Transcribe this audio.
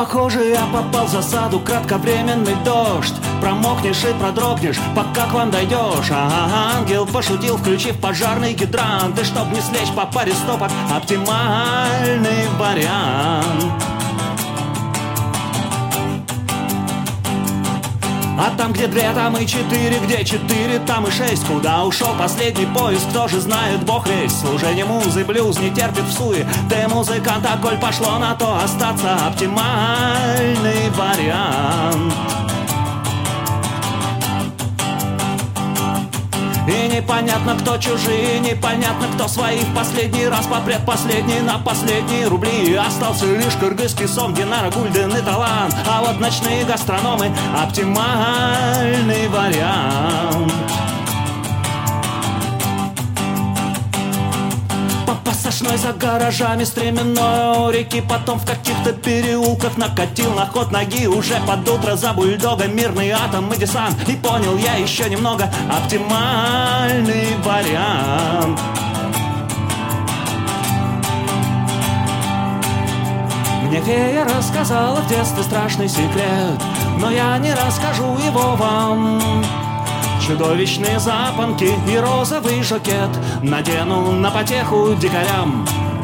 Похоже, я попал в засаду, кратковременный дождь. Промокнешь и продрогнешь, пока к вам дойдешь. Ангел пошутил, включив пожарный гидрант. И чтоб не слечь по паре стопок, оптимальный вариант. А там, где 2, там и 4, где 4, там и 6. Куда ушел последний поезд, кто же знает, Бог весь. Служение музы, блюз не терпит всуе. Ты музыкант, а коль пошло на то, остаться оптимальный вариант. И непонятно, кто чужие, непонятно, кто свои. В последний раз по предпоследний на последние рубли. Остался лишь кыргызский сом, динара, гульден и талант. А вот ночные гастрономы — оптимальный вариант. Пассажной за гаражами стременной у реки. Потом в каких-то переулках накатил на ход ноги. Уже под утро за бульдогом мирный атом и десант. И понял я еще немного оптимальный вариант. Мне фея рассказала в детстве страшный секрет, но я не расскажу его вам. Чудовищные запонки и розовый жакет надену на потеху дикарям.